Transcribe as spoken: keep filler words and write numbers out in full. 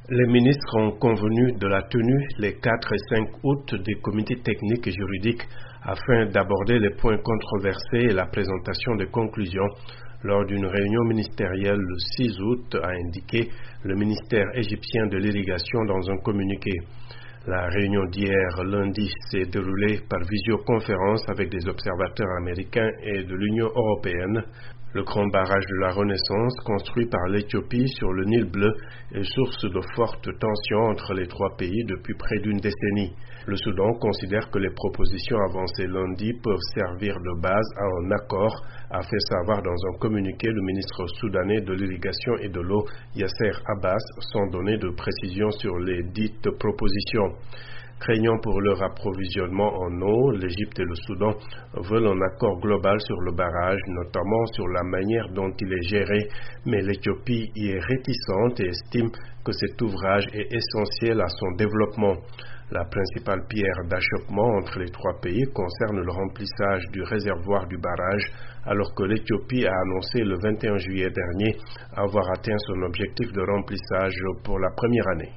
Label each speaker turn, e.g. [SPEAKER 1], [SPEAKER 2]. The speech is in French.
[SPEAKER 1] Les ministres ont convenu de la tenue les quatre et cinq août des comités techniques et juridiques afin d'aborder les points controversés et la présentation des conclusions. Lors d'une réunion ministérielle le six août, a indiqué le ministère égyptien de l'Irrigation dans un communiqué. La réunion d'hier, lundi, s'est déroulée par visioconférence avec des observateurs américains et de l'Union européenne. Le grand barrage de la Renaissance, construit par l'Éthiopie sur le Nil bleu, est source de fortes tensions entre les trois pays depuis près d'une décennie. Le Soudan considère que les propositions avancées lundi peuvent servir de base à un accord, a fait savoir dans un communiqué le ministre soudanais de l'Irrigation et de l'eau, Yasser Abbas, sans donner de précision sur les dites propositions. Craignant pour leur approvisionnement en eau, l'Égypte et le Soudan veulent un accord global sur le barrage, notamment sur la manière dont il est géré, mais l'Éthiopie y est réticente et estime que cet ouvrage est essentiel à son développement. La principale pierre d'achoppement entre les trois pays concerne le remplissage du réservoir du barrage, alors que l'Éthiopie a annoncé le vingt et un juillet dernier avoir atteint son objectif de remplissage pour la première année.